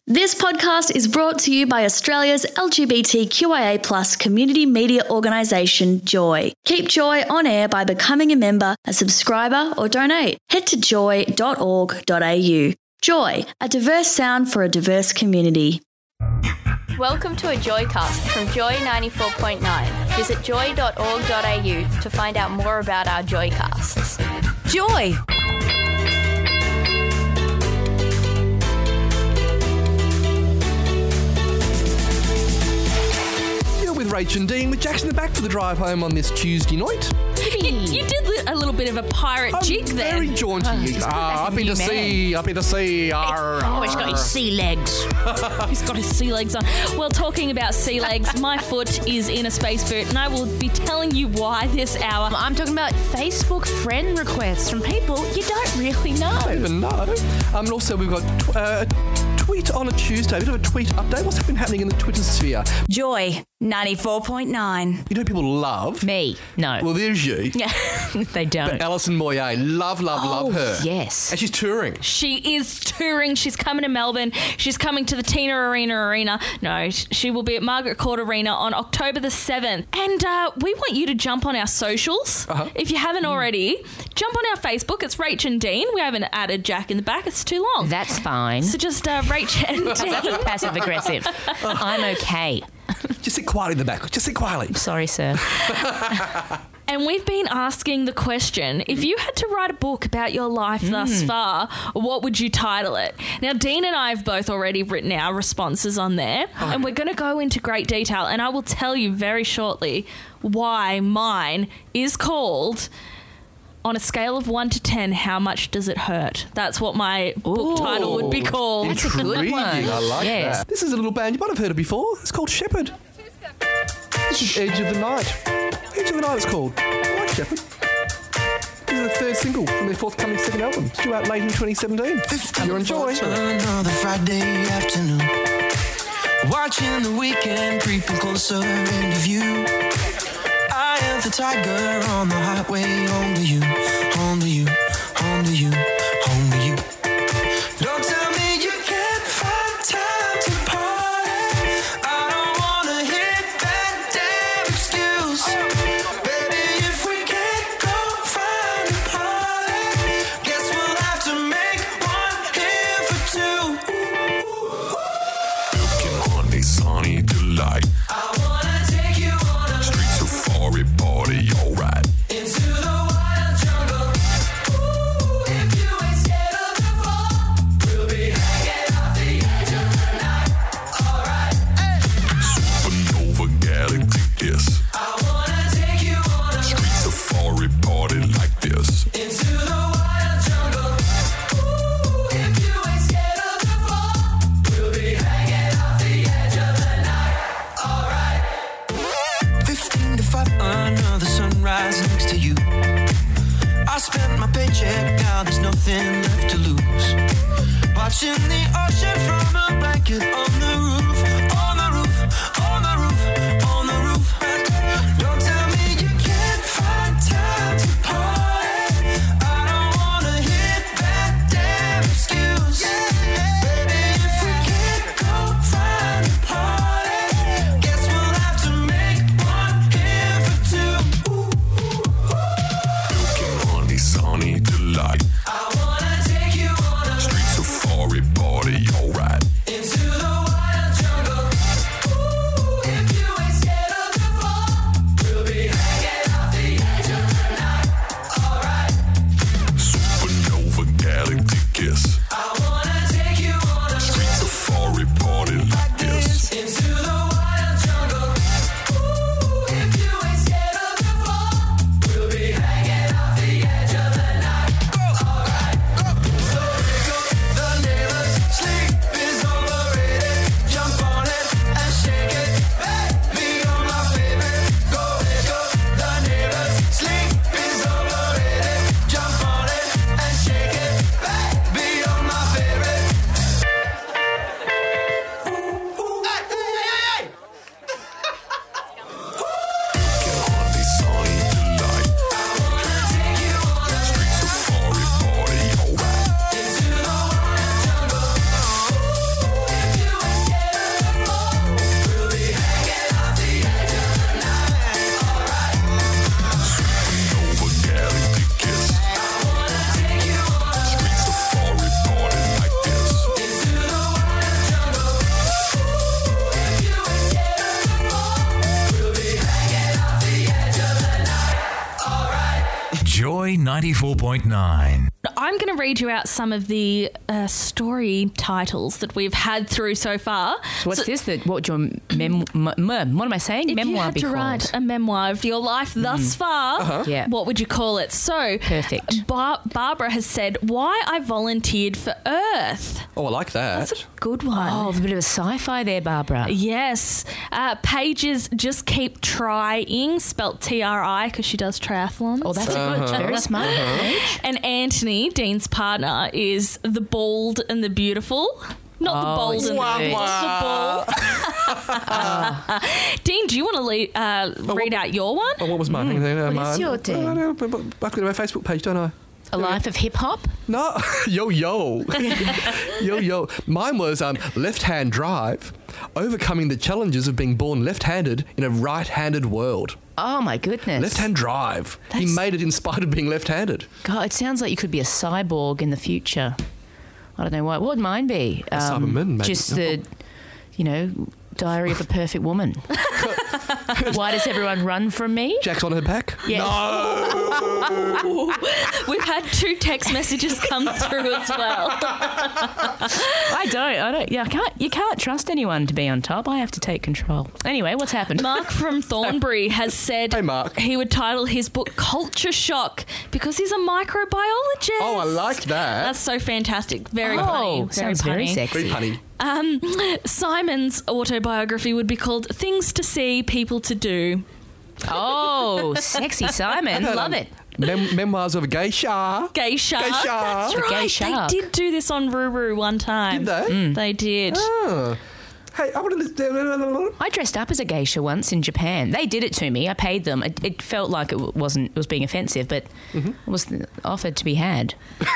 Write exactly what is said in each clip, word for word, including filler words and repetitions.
This podcast is brought to you by Australia's L G B T Q I A plus community media organisation, Joy. Keep Joy on air by becoming a member, a subscriber or donate. Head to joy dot org dot a u. Joy, a diverse sound for a diverse community. Welcome to a Joycast from Joy ninety-four point nine. Visit joy dot org dot a u to find out more about our Joycasts. Joy! With Rach and Dean, with Jackson in the back for the drive home on this Tuesday night. You, you did li- a little bit of a pirate I'm jig there. very jaunty. Oh, ah, up in the sea, up in the sea. Arr, Oh, he's got his sea legs. He's got his sea legs on. Well, talking about sea legs, my foot is in a space boot, and I will be telling you why this hour. I'm talking about Facebook friend requests from people you don't really know. I don't even know. Um, and also, we've got tw- uh, a tweet on a Tuesday, a bit of a tweet update. What's been happening in the Twitter sphere? Joy ninety-four point nine. You know, people love Me? No. Well, there's you. Yeah, they don't. But Alison Moyet, love, love, Oh, love her. yes. And she's touring. She is touring. She's coming to Melbourne. She's coming to the Tina Arena Arena. No, sh- she will be at Margaret Court Arena on October the seventh. And uh, we want you to jump on our socials. Uh-huh. If you haven't already, jump on our Facebook. It's Rach and Dean. We haven't added Jack in the back. It's too long. That's fine. So just uh, Rach and Dean. Passive aggressive. I'm okay. Just sit quietly in the back. Just sit quietly. Sorry, sir. And we've been asking the question, if you had to write a book about your life thus far, what would you title it? Now, Dean and I have both already written our responses on there, and we're going to go into great detail, and I will tell you very shortly why mine is called, on a scale of one to ten, How Much Does It Hurt? That's what my book title would be called. That's a good Intriguing. one. I like Yes. that. This is a little band. You might have heard it before. It's called Shepherd. This is Edge of the Night. Edge of the Night it's called. I like Shepherd. This is the third single from their forthcoming second album. It's due out late in twenty seventeen. You're enjoying. Another Friday afternoon, watching the weekend creeping closer into view. I am the tiger on the highway, home to you, home to you, home to you, home to you. Don't tell me you can't find time to party. I don't wanna hear that damn excuse. Baby, if we can't go find a party, guess we'll have to make one here for two. Looking on a sunny delight. I wanna take you on a Street safari party, alright. into the wild jungle. Ooh, if you ain't scared of the fall, we'll be hanging off the edge of the night. Alright, Supernova galaxy kiss. I wanna take you on a Street safari party like this. into the wild jungle. Ooh, if you ain't scared of the fall, we'll be hanging off the edge of the night. Alright. Fifteen to five, another sunrise next to you. I spent my paycheck, now there's nothing left to lose. Watching the ocean from a blanket on the roof, on the roof, on the roof, on the roof. Don't tell me you can't find time to party. I don't wanna hear that damn excuse. Baby, if we can't go find a party, guess we'll have to make one here for two. Looking on a sunny delight. I wanna take you on a Street safari party, alright. ninety-four point nine. I'm going to read you out some of the uh, story titles that we've had through so far. So what's So- this? That what your mem? m- m- what am I saying? If Memoir you had be to called? write a memoir of your life thus far, Yeah. what would you call it? So, Perfect. Bar- Barbara has said, why I volunteered for Earth. Oh, I like that. That's a good one. Oh, a bit of a sci-fi there, Barbara. Yes. Uh, Pages just keep trying, spelt T R I because she does triathlons. Oh, that's a good. Very smart. Paige. And Anthony, Dean's partner, is the bald and the beautiful. Not the Oh, bold it's and the good. beautiful, the bald. Dean, do you want to le- uh, read out your one? Oh, what was mine? Mm. What is your thing? I don't know, but I've got my Facebook page, don't I? A life of hip hop. No, yo yo, yo yo. Mine was um, left-hand drive, overcoming the challenges of being born left-handed in a right-handed world. Oh my goodness. Left-hand drive. He That's- made it in spite of being left-handed. God, it sounds like you could be a cyborg in the future. I don't know what. What would mine be? A Cyberman, maybe. Just the, you know, Diary of a Perfect Woman. Why does everyone run from me? Jack's on her back. Yeah. We've had two text messages come through as well. I don't. I don't. Yeah, I can't. You can't trust anyone to be on top. I have to take control. Anyway, what's happened? Mark from Thornbury has said Hey, Mark. he would title his book Culture Shock because he's a microbiologist. Oh, I like that. That's so fantastic. Very Oh, funny. Very sounds very punny. sexy. Very punny. Um, Simon's autobiography would be called Things to See, People to Do. Oh, sexy Simon. I've heard, Love um, it. Mem- memoirs of a geisha. Gay Shark. Gay Shark. That's A right. gay shark. They did do this on Ruru one time. Did they? They did. Oh. Hey, I want to. I dressed up as a geisha once in Japan. They did it to me. I paid them. It, it felt like it wasn't. It was being offensive, but Mm-hmm. it was offered to be had.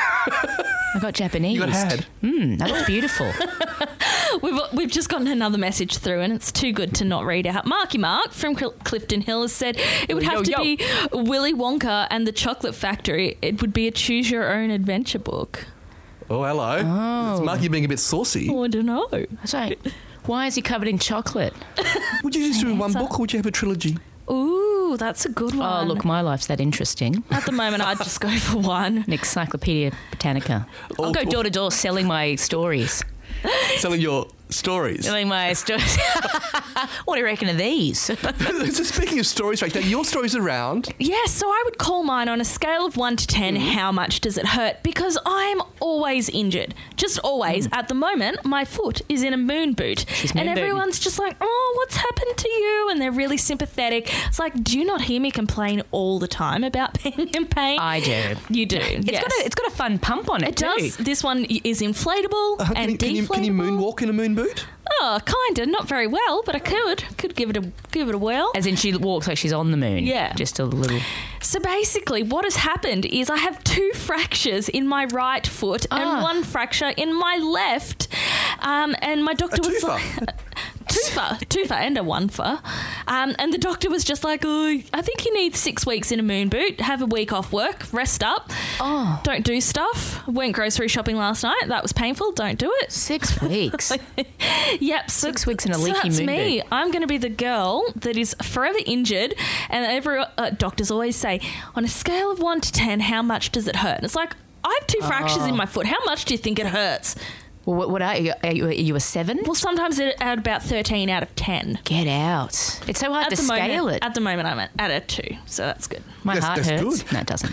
I got Japanese. You got had? Mm, that was beautiful. We've, we've just gotten another message through, and it's too good to not read out. Marky Mark from Cl- Clifton Hill has said it would Yo, have to yo. be Willy Wonka and the Chocolate Factory. It would be a choose your own adventure book. Oh, hello. Oh. It's Marky being a bit saucy. Oh, I don't know. So, why is he covered in chocolate? Would you just do one book or would you have a trilogy? Ooh, that's a good one. Oh, look, my life's that interesting. At the moment, I'd just go for one. An Encyclopedia Britannica. I'll Oh, go cool. door to door selling my stories. Selling your stories. Selling my stories. What do you reckon of these? So speaking of stories, right now, your story's around. Yes, so I would call mine on a scale of one to ten, Mm-hmm. how much does it hurt? Because I'm always injured. Just always. At the moment, my foot is in a moon boot. Mm. She's and moon booting. everyone's just like, oh, what's happened to you? And they're really sympathetic. It's like, do you not hear me complain all the time about being in pain? I do. You do. It's yes. got a it's got a fun pump on it, It does. too. This one is inflatable Uh, can, and you, can, you, deflatable. can you moonwalk in a moon boot? Oh, kinda. Not very well, but I could. Could give it a give it a whirl. As in she walks like she's on the moon. Yeah. Just a little. So basically, what has happened is I have two fractures in my right foot Ah. and one fracture in my left. Um, and my doctor A was twofer. like, twofer, twofer, and a one-fer. Um, and the doctor was just like, oh, I think you need six weeks in a moon boot. Have a week off work, rest up. Oh. Don't do stuff. Went grocery shopping last night. That was painful. Don't do it. Six weeks. Yep, so, Six weeks in a so leaky that's moon me. boot. I'm going to be the girl that is forever injured, and every uh, doctors always say, on a scale of one to ten, how much does it hurt? And it's like, I have two fractures Oh. in my foot. How much do you think it hurts? Well, what, what are you? Are you, are you a seven? Well, sometimes it at about thirteen out of ten. Get out. It's so hard At to the scale moment, it. At the moment, I'm at, at a two, so that's good. My That's- heart that's hurts. good. No, it doesn't.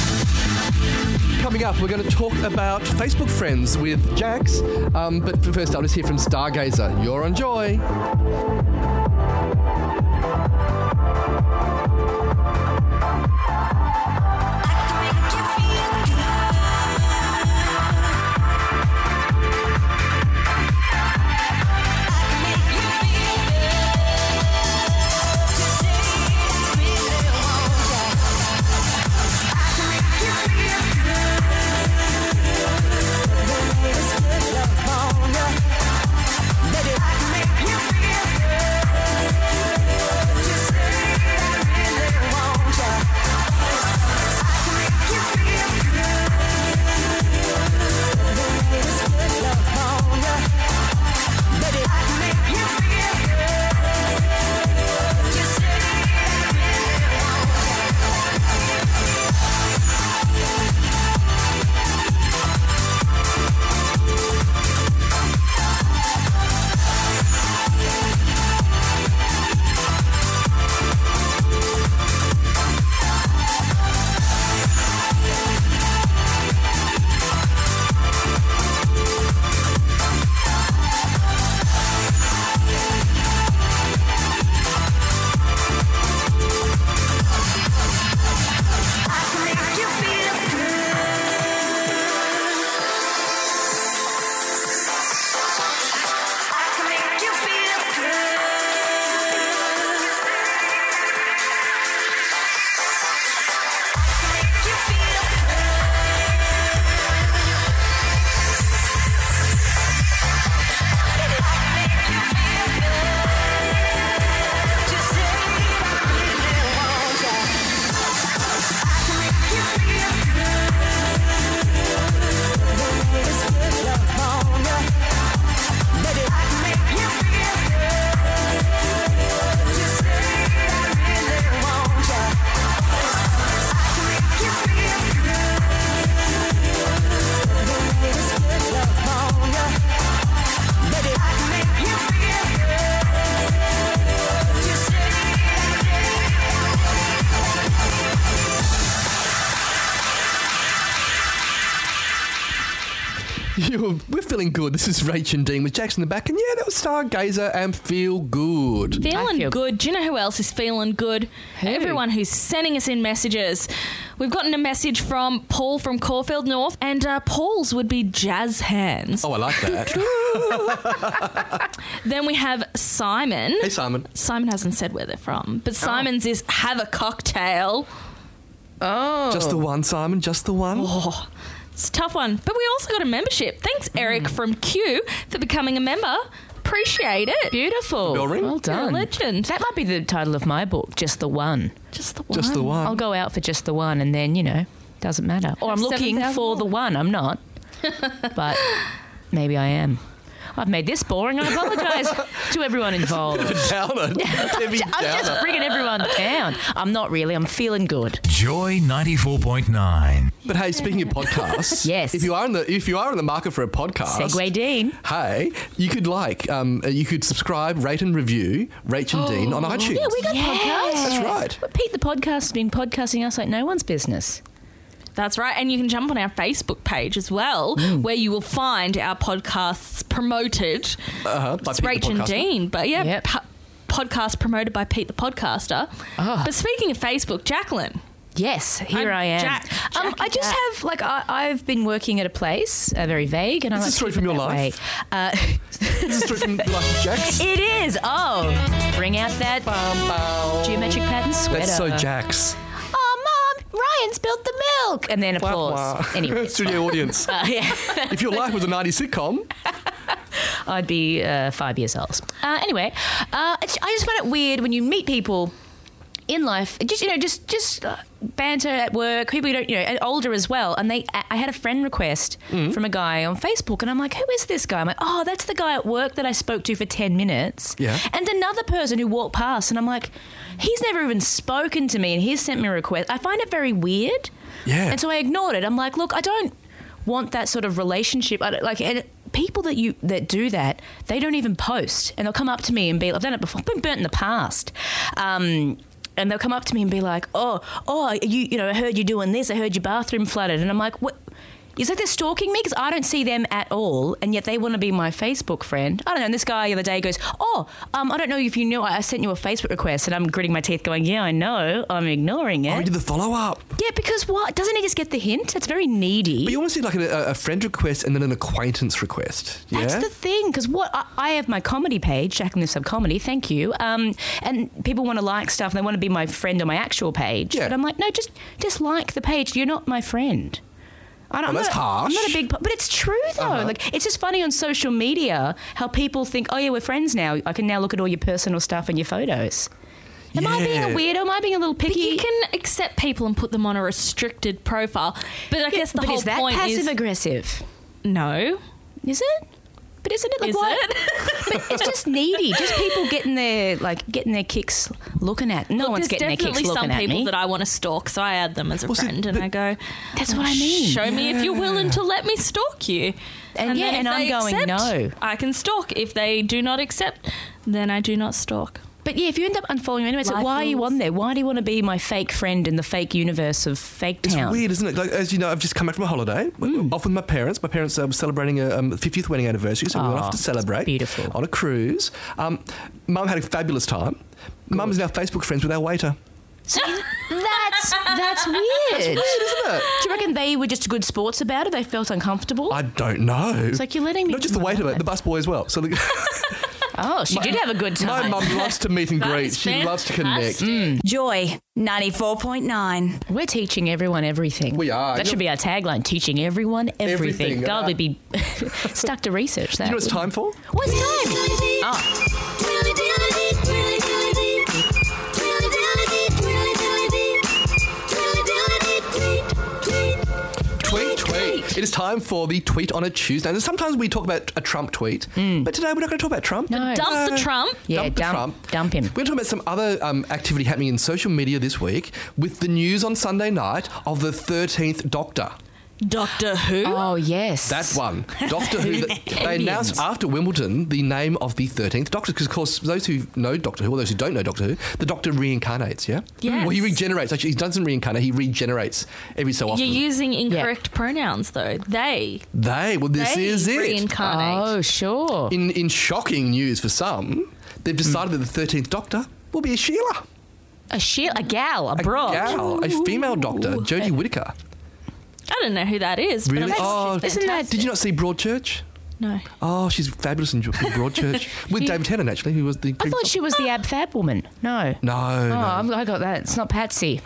Coming up, we're going to talk about Facebook friends with Jax. Um, but first, I'll just hear from Stargazer. You're on Joy. Baby, I can make you feel good. You're, we're feeling good. This is Rach and Dean with Jackson in the back. And yeah, that was Stargazer and Feel Good. Feeling feel- good. Do you know who else is feeling good? Who? Everyone who's sending us in messages. We've gotten a message from Paul from Caulfield North, and uh, Paul's would be jazz hands. Oh, I like that. Then we have Simon. Hey, Simon. Simon hasn't said where they're from, but Simon's is have a cocktail. Oh. Just the one, Simon. Just the one. Oh, it's a tough one. But we also got a membership. Thanks, Eric from Q, for becoming a member. Appreciate it. Beautiful. Bell ring? Well You're a done. legend. That might be the title of my book, Just the One. Just the one. Just the one. I'll go out for just the one and then, you know, doesn't matter. Or I'm Have looking seven thousand for the more. one. I'm not. But maybe I am. I've made this boring. I apologise to everyone involved. Downer. Debbie I'm just Downer. bringing everyone down. I'm not really. I'm feeling good. Joy ninety-four point nine. But hey, speaking of podcasts, Yes. if you are in the if you are in the market for a podcast, Segway Dean. hey, you could like um, uh, you could subscribe, rate, and review Rach and Dean on iTunes. Yeah, we got podcasts. That's right. But Pete the podcast has been podcasting us like no one's business. That's right. And you can jump on our Facebook page as well, Mm. where you will find our podcasts promoted. Uh-huh, by It's Pete the Rach and Podcaster. Dean. But yeah, Yep. po- podcast promoted by Pete the Podcaster. Ah. But speaking of Facebook, Jacqueline. Yes, here I'm I am. Jack- um, Jackie I just Jack. have like I, I've been working at a place, uh, very vague, and I Is like this a story to keep from it your that life? way. Uh, This is straight from the life of Jax. it is. Oh, bring out that geometric pattern sweater. That's so Jax. Oh, Mom, Ryan spilled the milk, and then applause. Wah, wah. Anyway, Studio audience. uh, yeah. If your life was a nineties sitcom, I'd be uh, five years old. Uh, anyway, uh, it's, I just find it weird when you meet people in life, just you know, just just uh, banter at work. People you don't, you know, and older as well. And they, I had a friend request from a guy on Facebook, and I'm like, who is this guy? I'm like, oh, that's the guy at work that I spoke to for ten minutes. Yeah. And another person who walked past, and I'm like, he's never even spoken to me, and he's sent me a request. I find it very weird. Yeah. And so I ignored it. I'm like, look, I don't want that sort of relationship. I don't, like, and people that you that do that, they don't even post, and they'll come up to me and be, I've done it before. I've been burnt in the past. Um, and they'll come up to me and be like, oh, oh, you, you know, I heard you doing this. I heard your bathroom flooded. And I'm like, what? Is that they're stalking me? Because I don't see them at all, and yet they want to be my Facebook friend. I don't know. And this guy the other day goes, oh, um, I don't know if you knew, I sent you a Facebook request, and I'm gritting my teeth going, yeah, I know. I'm ignoring it. oh, you did the follow up. Yeah, because what? Doesn't he just get the hint? It's very needy. But you want to see like a, a friend request and then an acquaintance request. Yeah. That's the thing, because what I, I have my comedy page, Jacqueline Sub Comedy, thank you, um, and people want to like stuff, and they want to be my friend on my actual page. Yeah. But I'm like, no, just just like the page. You're not my friend. I don't, Well, I'm that's not, harsh. I'm not a big, but it's true though. Uh-huh. Like, it's just funny on social media how people think, oh yeah, we're friends now. I can now look at all your personal stuff and your photos. Am I being a Yeah. weirdo? Am I being a little picky? But you can accept people and put them on a restricted profile. But I guess the but whole is that point passive is aggressive? no. Is it? But isn't it like Is what? it? But it's just needy. Just people getting their like getting their kicks looking at. No Look, one's there's getting their kicks definitely looking some at people me. that I want to stalk, so I add them as a Well, see, friend, and but- I go, That's what I mean. show me if you're willing to let me stalk you. And yeah, then if and I'm they going, accept, no. I can stalk. If they do not accept, then I do not stalk. But yeah, if you end up unfollowing me anyway, so Life why are you rules. on there? Why do you want to be my fake friend in the fake universe of Fake It's Town? weird, isn't it? Like, as you know, I've just come back from a holiday, Mm. off with my parents. My parents uh, were celebrating a um, fiftieth wedding anniversary, so we went Aw, off to celebrate. beautiful. On a cruise. Um, Mum had a fabulous time. Mum is now Facebook friends with our waiter. That's that's weird. Weird, isn't it? Do you reckon they were just good sports about it? They felt uncomfortable. I don't know. It's like you're letting me. Not just the do my waiter, but life. the busboy as well. So the, Oh, she did have a good my time. mum loves to meet and That greet. is She loves to connect. fantastic. Joy ninety-four point nine. We're teaching everyone everything. We are. That should be our tagline: teaching everyone everything. Everything, God, uh, we'd be stuck to research that. You know what it's time for? What's time? Oh, Tweet, tweet. It is time for the tweet on a Tuesday. And sometimes we talk about a Trump tweet, but today we're not going to talk about Trump. No. Dump the Trump. yeah, dump the dump, Trump. dump him. We're going to talk about some other um, activity happening in social media this week with the news on Sunday night of the thirteenth Doctor. Doctor Who? Oh, yes. That one. Doctor Who. They announced after Wimbledon the name of the thirteenth Doctor, because, of course, those who know Doctor Who or those who don't know Doctor Who, the Doctor reincarnates, yeah? Yes. Well, he regenerates. Actually, he doesn't reincarnate, he regenerates every so often. You're using incorrect pronouns, though. They. They. Well, this they is it. reincarnate. Oh, sure. In, in shocking news for some, they've decided that the thirteenth Doctor will be a Sheila. A Sheila, a gal, a A broad. gal, a female Doctor, Jodie Whittaker. I don't know who that is. Really? But Oh, Isn't that- Did you not see Broadchurch? No. Oh, she's fabulous in Broadchurch. With David Tennant, actually, who was the... I thought she was the ab fab woman. No. No, Oh, no. I'm, I got that. It's not Patsy.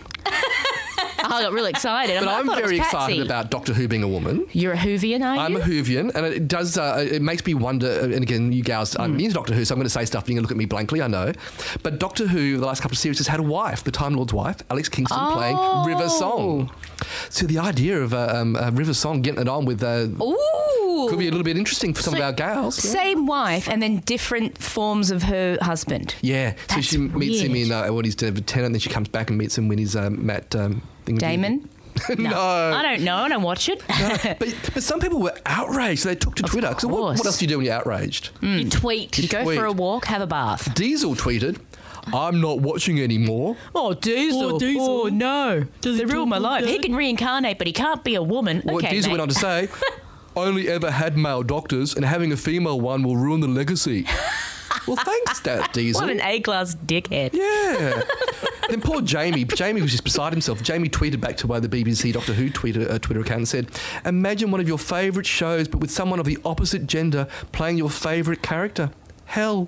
I got really excited. But I I'm thought it very was excited Patsy. about Doctor Who being a woman. You're a Whovian, are you? I'm a Whovian, and it does. Uh, it makes me wonder. And again, you gals aren't into Doctor Who, so I'm going to say stuff. And you're going to look at me blankly. I know, but Doctor Who, the last couple of series, has had a wife, the Time Lord's wife, Alex Kingston, Oh. playing River Song. So the idea of uh, um, uh, River Song getting it on with uh, Ooh. could be a little bit interesting for some So of our gals. Yeah. Same wife and then different forms of her husband. Yeah, so That's she meets him weird. in uh, what he's David Tennant, and then she comes back and meets him when he's um, Matt um, thing- Damon? no. I don't know. I don't watch it. But, but some people were outraged, so they took to Of Twitter. So what, course. what else do you do when you're outraged? You tweet. You go Tweet. for a walk, have a bath. Diesel tweeted, "I'm not watching anymore." Oh, Diesel. Oh, Diesel. Oh, no. Does they he ruined my talk life. like He that? can reincarnate, but he can't be a woman. Well, okay, Diesel mate. went on to say, "Only ever had male doctors, and having a female one will ruin the legacy." Well, thanks, that Diesel. What an A-class dickhead. Yeah. Then poor Jamie. Jamie was just beside himself. Jamie tweeted back to uh, the B B C Doctor Who Twitter, uh, Twitter account and said, "Imagine one of your favourite shows, but with someone of the opposite gender playing your favourite character. Hell."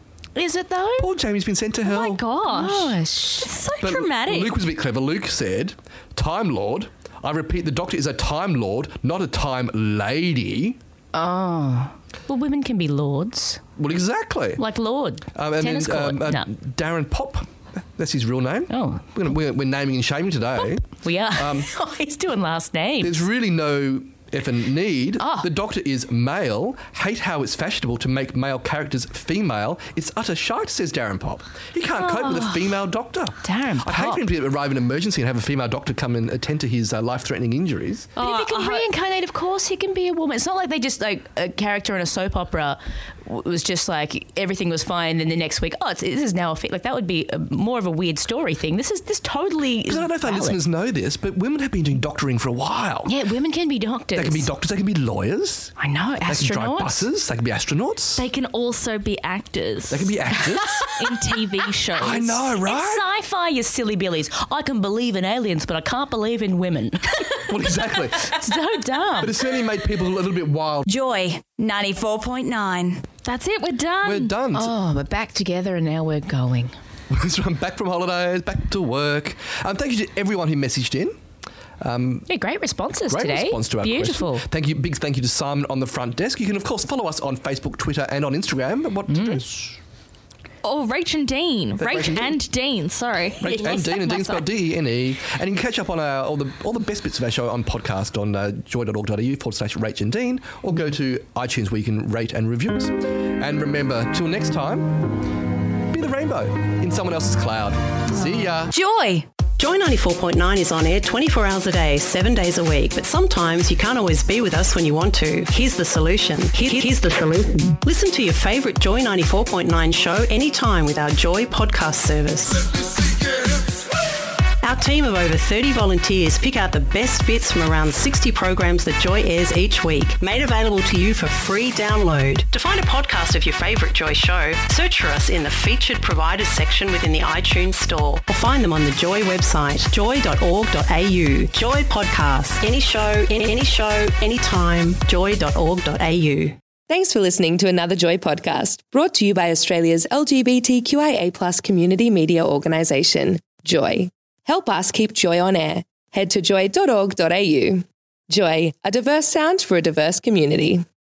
Is it, though? Poor Jamie's been sent to hell. Oh my gosh. Gosh. It's so But dramatic. Luke was a bit clever. Luke said, "Time Lord. I repeat, the Doctor is a Time Lord, not a Time Lady." Oh. Well, women can be lords. Well, exactly. Like Lord. Um, and Tennis then court. um, uh, no. Darren Pop. That's his real name. Oh. We're, gonna, we're, we're naming and shaming today. We are. Um, oh, he's doing last names. There's really no effing need. Oh. The Doctor is male. Hate how it's fashionable to make male characters female. It's utter shite, says Darren Pop. He can't cope with a female Doctor. Darren I'd hate Pop. for him to arrive in an emergency and have a female Doctor come and attend to his uh, life-threatening injuries. But if he can Oh, I- reincarnate, of course he can be a woman. It's not like they just, like, a character in a soap opera w- was just like, everything was fine, and then the next week, oh, it's, this is now a fit. Like, that would be a, more of a weird story thing. This is, this totally is Because I don't know if our valid. listeners know this, but women have been doing doctoring for a while. Yeah, women can be doctors. They can be doctors, they can be lawyers, I know, they can drive astronauts. buses, they can be astronauts, They can also be actors. they can be actors. in T V shows. I know, right? It's sci-fi, you silly billies. I can believe in aliens, but I can't believe in women. Well, exactly. It's so dumb. But it certainly made people a little bit wild. Joy ninety-four point nine. That's it. We're done. We're done. Oh, we're back together and now we're going. So I'm back from holidays, back to work. Um, thank you to everyone who messaged in. Um, Yeah, great responses Great today. response to our Beautiful. question. Thank you. Big thank you to Simon on the front desk. You can, of course, follow us on Facebook, Twitter, and on Instagram. What address? Oh, Rach and Dean. That- Rach, Rach and Dean. and Dean. Sorry. Rach and Dean, and Dean spelled D E N E. And you can catch up on our, all the all the best bits of our show on podcast on uh, joy.org.au forward slash Rach and Dean, or go to iTunes where you can rate and review us. And remember, till next time, be the rainbow in someone else's cloud. See ya. Joy. Joy ninety-four point nine is on air twenty-four hours a day, seven days a week. But sometimes you can't always be with us when you want to. Here's the solution. Here- Here's the solution. Listen to your favourite Joy ninety-four point nine show anytime with our Joy podcast service. Our team of over thirty volunteers pick out the best bits from around sixty programs that Joy airs each week, made available to you for free download. To find a podcast of your favourite Joy show, search for us in the featured providers section within the iTunes store, or find them on the Joy website, joy dot org dot a u. Joy Podcasts. Any show, any, any show, anytime, joy dot org dot a u. Thanks for listening to another Joy podcast, brought to you by Australia's L G B T Q I A plus community media organisation, Joy. Help us keep Joy on air. Head to joy dot org dot a u. Joy, a diverse sound for a diverse community.